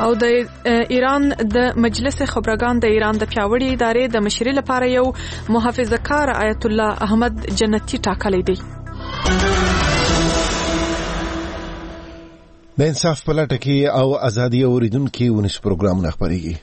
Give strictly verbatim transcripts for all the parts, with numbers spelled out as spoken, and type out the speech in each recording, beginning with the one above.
او د ایران د مجلس خبرګان د ایران د پیاوړي ادارې د مشرۍ لپاره یو محافظه‌کار آیت الله احمد جنتی ټاکلی دی. د انصاف په لټه کې او ازادي اوریدونکو ونس پروګرام نه خبرېږي.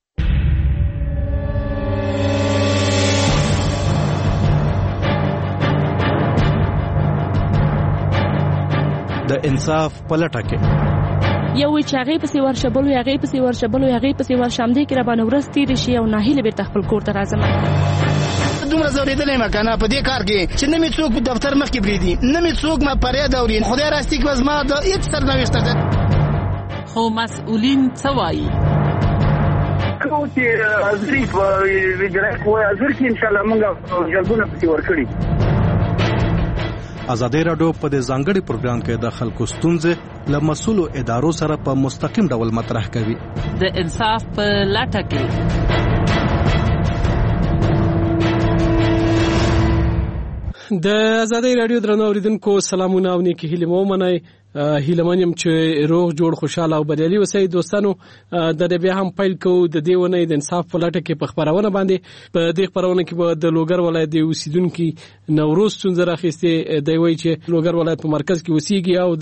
د انصاف په لټه کې یو چې هغه په سیور شبل او هغه په سیور شبل او هغه په سیور شامدې کې را باندې ورس تیر شي او ناهیله بیرته خپل کور ته راځم. دومره زوریدلې ما کنه په دې کار کې چې نه می څوک په دفتر مخ کې بریدي نه می څوک ما پرې دا ورین خدای راستي کې وزما د هیڅ سرنوشت ده. خو مسؤلین څه وایي؟ کوم چې ازري په ویجرای کوی ازر کې ان شاء الله موږ جلبونه پسې ورکړي. ازادي رادیو په دې ځانګړي پروګرام کې د خلکو ستونزې له مسؤلو ادارو سره په مستقیم ډول مطرح کوي. د انصاف په لټه کې د ازادي رادیو درنو اوریدونکو سلامونه او نیکی هیله مو منئ. هیله منم چې روغ جوړ خوشاله او بریالي اوسئ. دوستانو د بیا هم پیل کوو د دې ونې د انصاف په لټه کې په خبرونه باندې. په دې خبرونه کې به د لوګر ولایت د اوسیدونکو نوروز څنګه راخسته دی وایي چې لوګر ولایت په مرکز کې اوسېږي او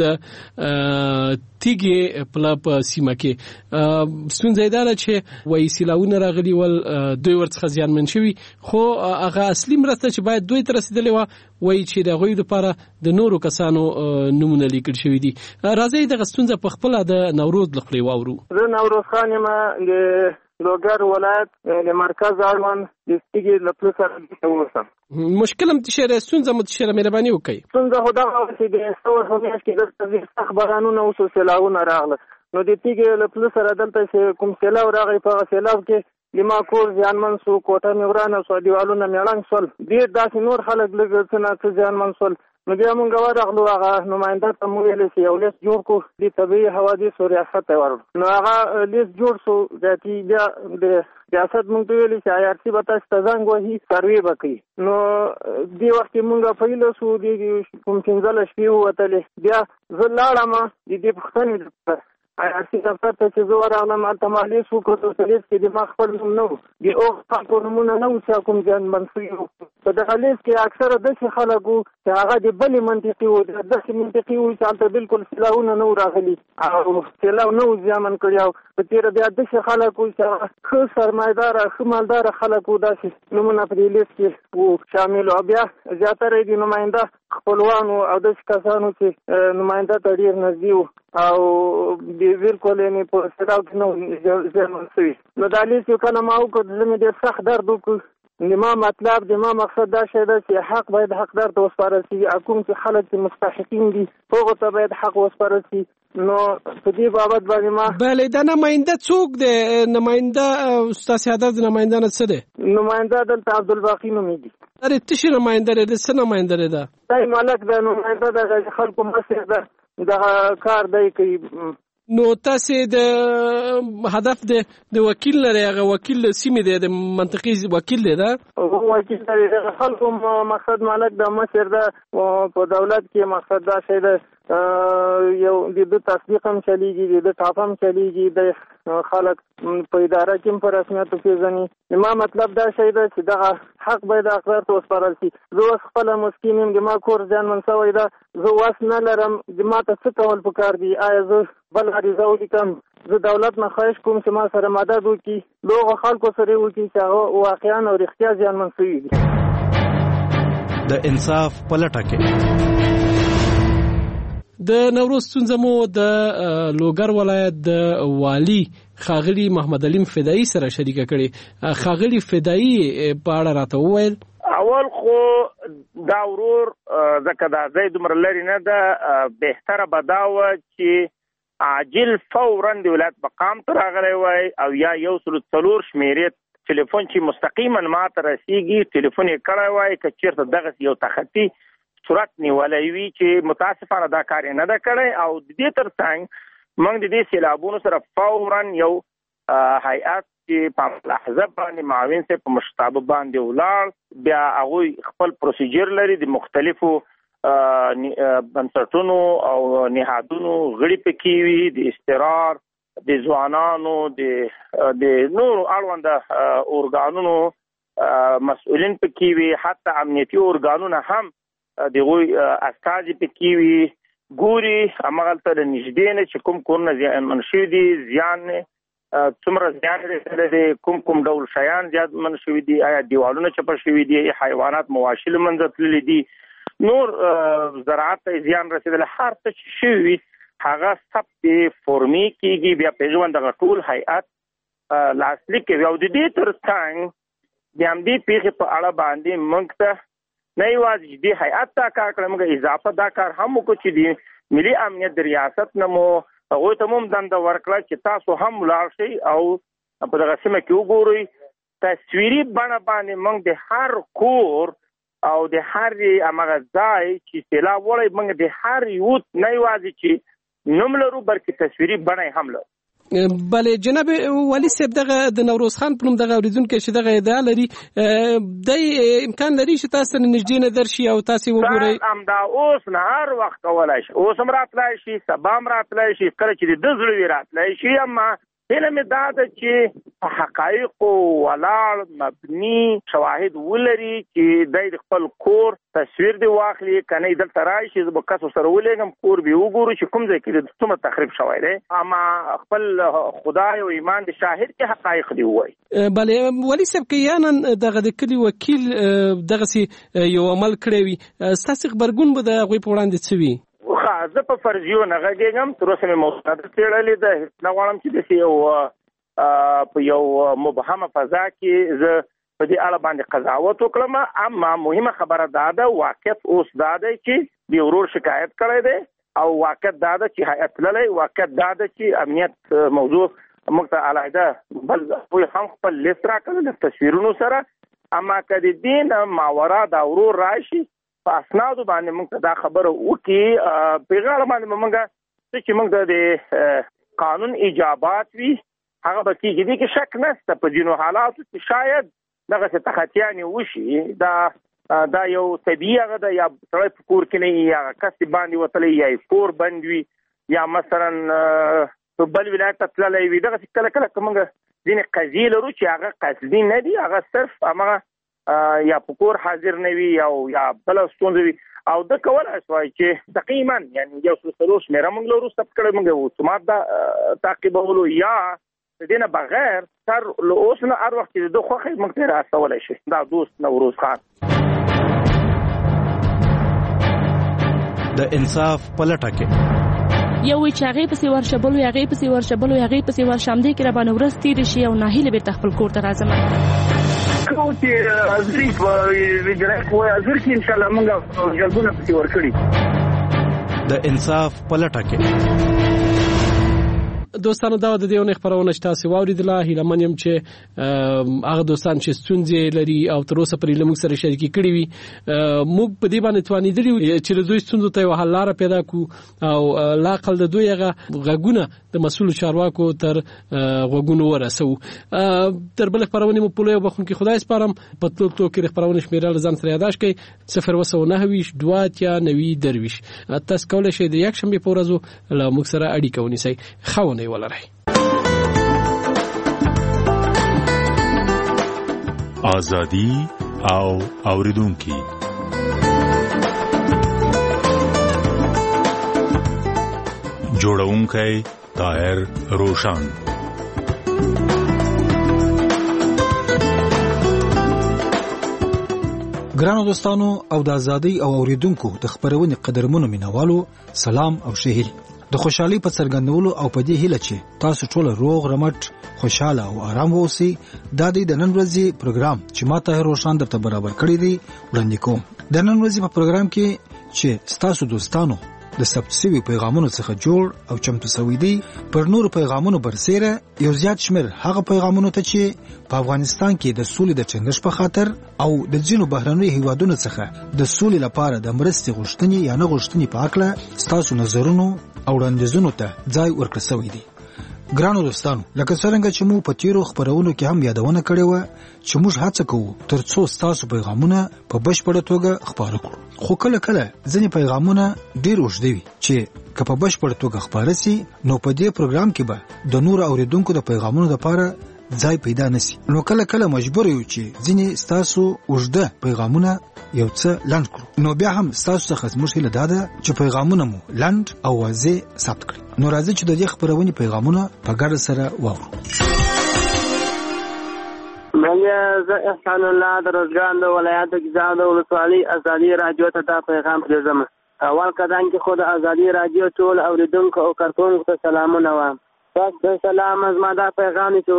د تیګي په سیمه کې څنګه زیاده چې وایي سیلاونه راغلي ول دوی ورڅخه ځانمن شوي خو هغه اصلي مرسته چې باید دوی تر رسیدلې و وایي چې د غوي لپاره د نورو کسانو نمونه لیکل شوی دي. راځي د غستونځ په خپل د نوروز لخري واورو. زه نوروز خان یم د لوګر ولایت د مرکز اړوند د تیګي لپاره سره اوسم. مشکل هم تشره ستونزه متشره مهرباني وکړئ. ستونزه خو دا چې د څو همیش کې د خبرانو او سوسلاونه راغله نو د تیګي لپاره سره دلته کوم سیلاو راغی په سیلاو کې لما کور ځانمن سو کوټه میورانه سو دیوالونه میړنګ سول ډیر داسې نور خلک لږ څه نه ځانمن سول نو بیا مونږ ورغلو هغه نماینده ته مو ویل چې یو لیست جوړ کو د طبيعي حوادث او ریاست ور نو هغه لیست جوړ سو د بیا د ریاست مونږ ته ویل چې آی آر سی به تاسو ته زنګ وهي سروې وکړي نو دی وخت مونږ په یله سو د کوم څنګه شپې وته بیا زه لاړم د دې پښتنې آی آر سی دفتر ته چې زه ورغلم هلته مالي سو کړو لیست کې د ما خپل نوم نه و د اوغ خلکو نومونه نه و چې کوم ځان منسوي وو په دغه لیست کې اکثره داسې خلک وو چې هغه د بلې منطقي وو داسې منطقي وو چې هلته بالکل سلاونه نه و راغلي او سلاو نه و زیامن کړی او په تېره بیا داسې خلک وو چې ښه سرمایهداره ښه مالداره خلک وو داسې نومونه په دې لیست کې وو شامل او بیا زیاتره د نماینده خپلوانو او داسې کسانو چې نماینده ته ډېر نږدې وو او بالکل یې په سلاو کې نه زیامن شوي نو دا لیست یو کله ما وکړ زه مې ډېر سخت درد وکړ د ما مطلب د ما مقصد دا شی ده چې حق باید حقدار ته وسپارل شي کوم چې خلک چې مستحقین دي هغو ته باید حق وسپارل شي نو په دې بابت باندې ما بله دا نماینده څوک دی نماینده استاد سعادت نماینده نه څه دی نماینده دلته عبدالباقي نومېږي ارې تشي نماینده دی څه نماینده دی دا دی ملک دی نماینده د خلکو مسیر ده دغه کار دی کوي نو تاسو د هدف د د وکیل لري هغه وکیل سیمه دی د منطقي وکیل دی دا وکیل دی د خلکو مقصد مالک د مسیر ده په دولت کې مقصد دا شی ده یو د تصدیق هم چلیږي د ټاپ هم چلیږي د خلک په اداره کې په رسمیت پیژني ما مطلب دا شی ده چې دغه حق باید حقدار ته وسپارل شي زه اوس خپله مسکین یم د ما کور زیانمن شوی ده زه واس نه لرم د ما ته څه کول پکار دي آیا زه بل عریضه ولیکم زه دولت نه خواهش کوم چې ما سره مدد وکړي له هغو خلکو سره یې وکړي چې هغه واقعا او رښتیا زیانمن شوي دي د انصاف په لټه کې د نوروز ستونزه مو د لوګر ولایت د والی خاغلی محمد علیم فدایی سره شریکه کړي. خاغلی فدایی په اړه راته وویل اول خو دا ورور ځکه دا ځای دومره لرې نه ده بهتره به دا وه چې عاجل فورا د ولایت مقام ته راغلی وای او یا یو سلو څلور شمېرې ټلیفون چې مستقیما ما ته رسیږي ټلیفون یې کړی وای که چېرته دغسې یو تخطي صورت نیولی وي چې متاسفانه دا کار یې نه ده کړی او د دې تر څنګ موږ د دې سیلابونو سره فورا یو هیئت چې په لحظه باندې معاون صاحب په مشتابه باندې ولاړ بیا هغوی خپل پروسیجر لري د مختلفو بنسټونو او نهادونو غړي پکې وي د استقرار د ځوانانو د د نورو اړوند اورګانونو مسؤلین پکې وي، حتی امنیتي اورګانونه هم دغوی استازي پکې وي، ګوري همغلته د نږدې نه چې کوم کورونه زیانمن شوي دي، زیان څومره زیان رسېدلی دی، کوم کوم ډول شیان زیانمن شوي دي، آیا دیوالونه چپه شوي دي، حیوانات مواشي له منځه تللي دي، نور زراعت ته زیان رسېدلی، هر څه چې شوي وي هغه ثبت فورمي کېږي، بیا پېژوند دغه ټول هیئت لاسلیک کوي. او د دې تر څنګ د همدې پېښې په اړه باندې موږ ته نه یوازې چې دې هیئت دا کار کړی، موږ اضافه دا کار هم وکړو چې د ملي امنیت د ریاست نه مو هغوی ته مو هم دنده ورکړه چې تاسو هم ولاړ شئ او په دغه سیمه کې وګورئ. تصویري بڼه باندې موږ د هر کور او د هر همغه ځای چې سیلاب وړی، موږ د هر یوت نه یوازې چې نوم لرو بلکې تصویري بڼه هم لرو. بله جناب والي صاحب، دغه د نوروز خان په نوم دغه اوریدونکی چې دغه ادعا لري، دی امکان لري چې تاسو سره نږدې نه درشي او تاسو وګورئ؟ همدا اوس نه هر وخت کولی شي، اوس هم راتلی شي، سبا هم راتلی شي، کله چې د ده زړه وي راتلی شي. اما هیله مې دا ده چې په حقایقو ولاړ مبني شواهد ولري چې دی د خپل کور تصویر دی واخلي، که نه دلته راشي زه به کسو سره ولېږم، کور به وګورو چې کوم ځای کې د څومره تخریب شوی دی، اما خپل خدای او ایمان د شاهد کې حقایق دی ووایي. بله والي صاحب، که یعنن دغه د کلي وکیل دغسې یو عمل کړی وي، ستاسې غبرګون به د هغوی په وړاندې څه وي؟ زه په فرضیو نه غږېږم، تر اوسه مې موضوعات څېړلې ده، نه غواړم چې داسې یو په یو مبهمه فضا کې زه په دې اړه باندې قضاوت وکړم. اما مهمه خبره دا ده، واقعیت اوس دا دی چې د ورور شکایت کړی دی، او واقعیت دا ده چې هیئت تللی، واقعیت دا ده چې امنیت موضوع موږ ته علیحده بل دوی هم خپل لیست راکړی د تصویرونو سره. اما که د دې نه ماورا دا ورور راشي په اسنادو باندې موږ ته دا خبره وکړي، په هغه اړه باندې به موږ څه چې موږ ته د قانون ایجابات وي هغه به کېږي. دې کې شک نشته، په ځینو حالاتو کې شاید دغسې تخطیانې وشي، دا دا یو طبیعي هغه ده، یا سړی په کور کې نه وي، یا کس باندې وتلی، یا کور بند وي، یا مثلا په بل ولایت ته تللی وي. دغسې کله کله که موږ ځینې قضیې لرو چې هغه قصدي نه دي، هغه صرف همغه یا په کور حاضر نه وي یا بله ستونزه وي، او ده کولی شوای چې تقریبا یعنې یو سل څلور شمېره موږ لرو ثبت کړی، موږ اتومات دا تعقیبولو، یا د دې نه بغیر تر له اوس نه هر وخت چې د ده خوښه موږ ته راستولی شي. دا دوست نوروز خان د انصاف په لټه کې یو وی چې هغې پسې ورشه، بل وی هغې پسې ورشه، بل وی هغې پسې ورشه، همدې کې راباندې ورځ تېرې شي او ناهیله بېرته خپل کور ته راځم. کوم چې ازري په اجرا کوی ازر کې ان شاء الله موږ جلبونه پسې ورکړي. د انصاف په لټه کې دوستانو، دا د دې ونې خپرونه چې تاسو واوریدله، هیله من یم چې هغه دوستان چې ستونزې لري او تر اوسه پرې له موږ سره شریکې کړي وي، موږ په دې باندې توانېدلي یو چې له دوی ستونزو ته یوه حل لاره پیدا کړو، او لااقل د دوی هغه غږونه د مسؤلو چارواکو تر غوږونو ورسوو. تر بلې خپرونې مو په لویو بخښونکي خدای سپارم. په تلو تلو کې د خپرونې شمېره له ځان سره یاداشت کړئ: صفر اوه سوه نهه ویشت دوه اتیا نوي درویشت. تاسو کولی شئ د یکشنبې په ورځو له موږ سره اړیکه ونیسئ. ښه ونې ولرئ. آزادی او اوریدونکي جوړونکی طاهر روشان. ګرانو دوستانو او د آزادۍ او اوریدونکو د خبرونې قدرمنو مینوالو سلام او شهیل. د خوشحالي په څرګندولو او په دې هیله چې تاسو ټول روغ رمټ خوشاله او آرام اوسئ، دا د نن ورځې پروګرام چې ما طاهر روشان درته برابر کړی دی وړاندې کوم. د نن ورځې په پروګرام کې چې تاسو دوستانو د ثبت شوي پیغامونو څخه جوړ او چمتو شوی دی، پر نورو پیغامونو برسېره یو زیات شمېر هغه پیغامونو ته چې په افغانستان کې د سولې د ټینګښت په خاطر او د ځینو بهرنیو هیوادونو څخه د سولې لپاره د مرستې غوښتنې یا نه غوښتنې په هکله ستاسو نظرونو او وړاندیزونو ته ځای ورکړل شوی دی. ګرانو دوستانو، لکه څرنګه چې مو په تیرو خبرونو کې هم یادونه کړې وه چې موږ هڅه کوو ترڅو ستاسو پیغامونه په بشپړه توګه خپاره کړو، خو کله کله ځینې پیغامونه ډېر اوږده وي چې که په بشپړ توګه خپاره سي نو په دې پروګرام کې به د نور اوریدونکو د پیغامونو لپاره ځای پیدا نسی. نو کله کله مجبور یو چې ځینې ستاسو اوږده پیغامونه یو څه لنډ کړو. نو بیا هم ستاسو څخه زموږ هیله دا ده چې پیغامونه مو لنډ او واضح ثبت کړئ. نو راځئ چې د دې خپرونې پیغامونه په ګډه سره واورو. منګه زه احسان الله د روزګان د ولایت ګیزان د ولسوالۍ ازادي رادیو ته دا پیغام پرېږدم. اول قدم کې خو د ازادي رادیو ټول اوریدونکو او کارکونکو ته سلامونه وایم. تاسو سلام از ما دا پیغام چې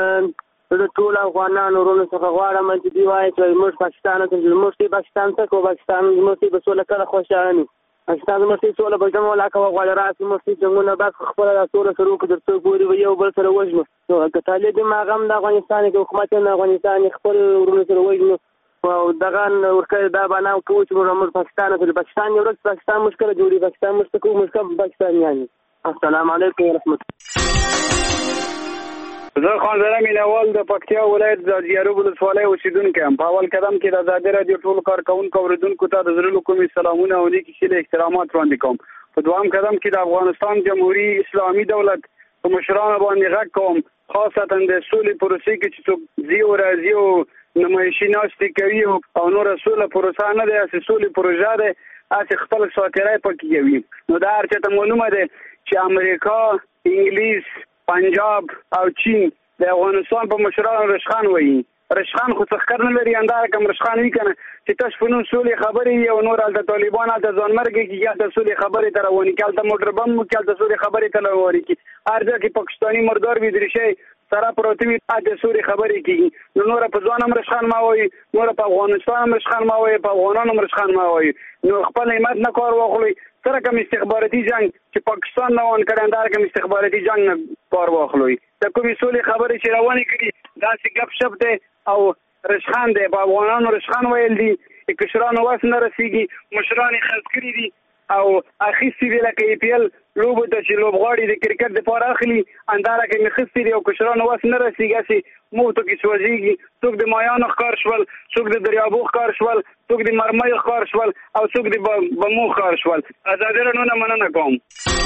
ورور د ټول افغانانو ورونو څخه غواړم چې دی وایي چې موږ پاکستان ته موږ پاکستان ته کو پاکستان موږ په سوله کله خوشاله نه پاکستان موږ سوله به کوم ولا کوي غواړي راسي موږ څنګه بس خپل سوله سره وکړو چې ګوري یو بل سره وژنو. نو که طالب ماغم د افغانستان کې حکومت نه افغانستان خپل ورونو سره وژنو او دغه ورکه دا باندې کوم چې موږ پاکستان ته پاکستان یو رس پاکستان مشکل جوړي پاکستان مشکل مشکل پاکستان یعنی. السلام علیکم ورحمت الله. زه خان زره مینوال د پکتیا ولایت د زیارو ولسوالۍ اوسیدونکی یم. په اول قدم کې د ازادي رادیو ټول کارکونکو اوریدونکو ته د زړه کومې سلامونه او نیک هیلې احترامات وړاندې کوم. په دوام قدم کې د افغانستان جمهوریت اسلامي دولت په مشرانو باندې غږ کوم، خاصتا د سولې پروسې کې چې څوک ځي او راځي او نمایشي ناستې کوي او نور سوله پروسه نه ده، هسې سولې پروژه ده، هسې خپل ساتیری پکې کوي. نو دا هر چاته معلومه ده چې امریکا، انګلیس، پنجاب او چین د افغانستان په مشرانو رشخان وایي. رشخان خو څه ښکر نه لري، همدغه کوم رشخان وي که نه چې تش په نوم سولې خبرې وي او نور هلته طالبان هلته ځانمرګي کړي، هلته سولې خبرې ته روانې کړي، هلته موټر بم وکړي، هلته سولې خبرې ته روانې کړي. هر ځای کې پاکستاني مردار وي، دریشۍ سره پروتې وي، هلته سولې خبرې کېږي. نو نوره په ځوان هم رشخان مه وایي، نوره په افغانستان هم رشخان مه وایي، په افغانانو هم رشخان مه وایي. نو خپل همت نه کار واخلئ. سره کوم استخباراتي جنگ چې پاکستان نه روان کړی، همدغه کوم استخباراتي جنگ نه کار واخلئ. د کومې سولې خبرې چې روانې کړي داسې ګپ شپ دی او رشخان دی. په افغانانو رشخان ویل دي، کشرانو وس نه رسېږي، مشران یې خرڅ کړي دي او اخیستي دي لکه ای پی ایل لوبو ته چې لوبغاړي د کرکټ دپاره اخلي، همدارنګه مې اخیستي دي او کشرانو وس نه رسېږي، هسې موتو کې سوځېږي. څوک د مایانو ښکار شول، څوک د دریابو ښکار شول، څوک د مرمیو ښکار شول او څوک د بمو ښکار شول. ازادي راډیو نه مننه کوم.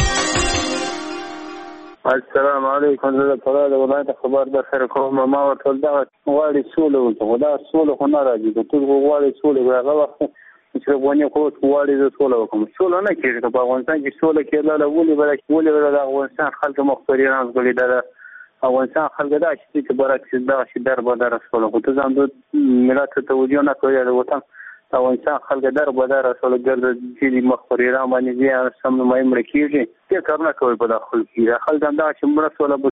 السلام علیکم. زه د فراه د ولایت خبر در سره کوم. ما ورته دغه غواړي سوله وکړو، خو دا سوله خو نه راځي. که ټول غواړي سوله، هغه وخت چې افغاني قوت غواړي زه سوله وکړم. سوله نه کېږي. که په افغانستان کې سوله کېدله ولې به ولې به د افغانستان خلک مخ پر ایران ځغلي. د افغانستان خلک دا چې برعکس دغسې در بدره سوله، خو ته ځان ملت ته توجه نه کوې. د وطن د افغانستان خلک در بدره سوله ګرځي چې مخ پر ایران باندې ځي، سم نمایي مړه کېږي. دې کارونه کوي په دا خلک کې. دا خلک همدغه چې مړه سوله